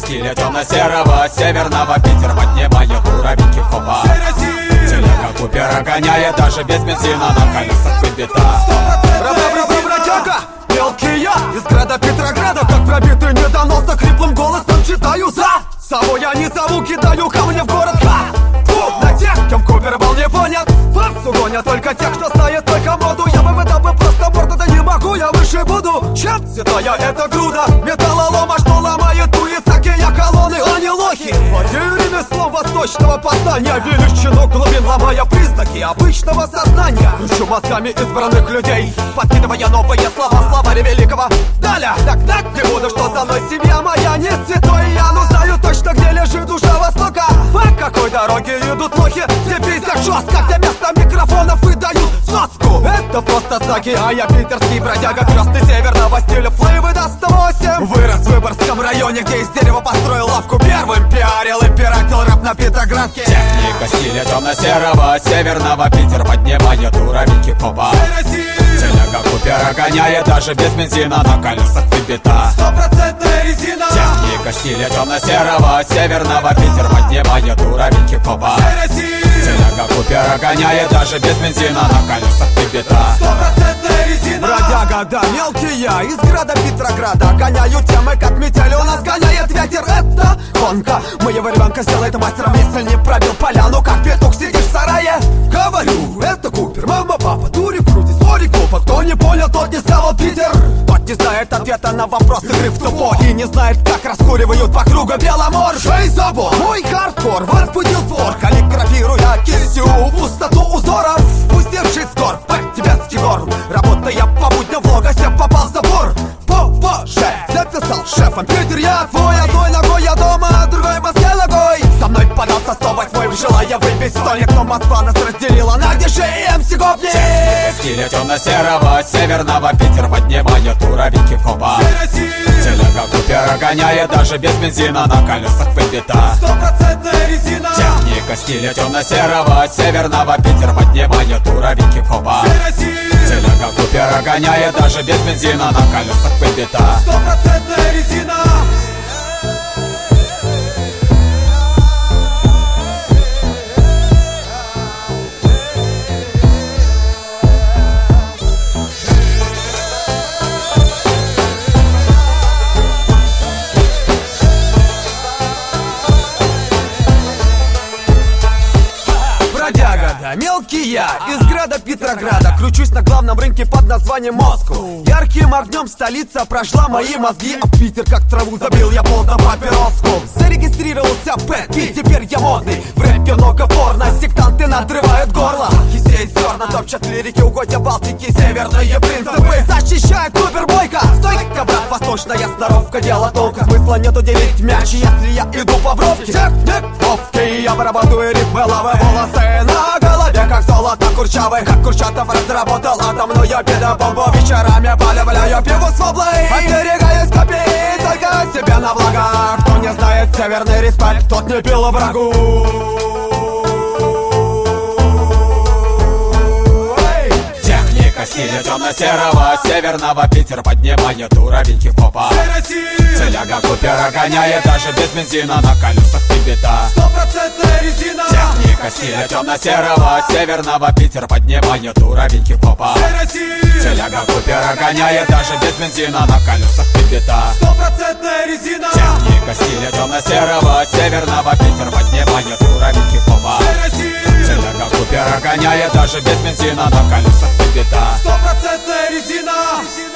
стиля темно-серого северного Питер поднимает уровень хип-хопа. Телега Купера гоняет даже без бензина, на колесах выбита. Бродяга, мелкий я из града Петрограда, как пробитый недоносок, хриплым голосом читаю за собой я не зову, кидаю камни в город. На тех, кем Купер был не понят, факсу гонят только тех, кто знает только моду. Я бы выдал бы просто морду, да не могу, я выше буду, чем цветная эта груда металлолома, что ломает Туисаки, я колонны, а не лохи. Владею ремеслом восточного познания, величину глубин, ломая признаки обычного сознания. Кручу мозгами избранных людей, подкидывая новые слова, словари великого Даля. Так, не буду, что за мной семья моя не святой я, но знаю точно, где лежит душа Востока. По какой дороге идут лохи, где пиздят жестко, где вместо микрофонов выдают соску. Это просто знаки, а я питерский бродяга, крестный северного стиля, флейвы до 108. Вырос в Выборгском районе, где из дерева построил лавку. Первым пиарил и пиратил рэп на Петроградке. Техника стиля темно-серого северного Питер поднимает уровень хип-хопа. Телега Купера гоняет даже без бензина, на колесах выбита. 100% резина. Техника стиля темно-серого северного Питер поднимает уровень хип-хопа. Телега Купера гоняет даже без бензина, на колесах выбита. 100% резина. Бродяга, да, мелкий я из града Петрограда, гоняю темы, как метель у нас гоняет ветер. Это гонка, моего ребенка сделает мастером, если не пробил поляну, как петух сидишь в сарае. Говорю, это Купер, мама, папа, дури, крутись, море, глупо. Кто не понял, тот не сказал Питер. Тот не знает ответа на вопрос игры в тупо и не знает, как раскуривают по кругу Беломор. Шей забор, мой хардкор возбудил двор, каллиграфируя кистью пустоту узоров, пустивший скор в тибетский гор. Работая по будням в Логосе, попал в забор. Боже, записал шефом Питер, я твой, одной ногой я дома, а другой в Москве ногой. Со мной подался 108, желая выбить стольник, но Москва нас разделила на DJ и MC Гопник. Стиля темно-серого северного Питер поднимает уровень хип-хопа. Телега Купера гоняет даже без бензина, на колесах выбита. 100% резина. Техника стиля темно-серого северного Питер поднимает уровень хип-хопа. Телега Купера гоняет даже без бензина, на колесах выбита. 100% резина. Мелкий я из града Петрограда, кручусь на главном рынке под названием Москву. Ярким огнем столица прожгла мои мозги, а Питер как траву забил я плотно папироску. Зарегистрировался Пэт, и теперь я модный. В рэпе много порно, сектанты надрывают горло. Кисей зерна топчат лирики, угодья Балтики, северные принципы защищает Купер Бойко. Стойка, брат, восточная сноровка, дело тонко. Смысла нету делить мяч, если я иду по бровке. Техниковки, я вырабатываю ритмы, лавы, волосы на голове, как золото курчавый. Как Курчатов разработал атомную педобомбу, вечерами поливляю пиву с воблой. Остерегаюсь копий, только себе на благо. Кто не знает северный респект, тот не пил врагу. Стиля темно-серого северного Питер поднимает уровень хип-хопа. Телега Купера гоняет даже без бензина, на колесах выбита. 100% резина. Техника стиля темно-серого северного Питер поднимает уровень хип-хопа. Телега Купера гоняет даже без бензина, на колесах выбита. 100% резина. Техника стиля темно-серого северного Питер поднимает уровень хип-хопа. Телега Купера гоняет даже без бензина, на колесах выбита. 100% резина.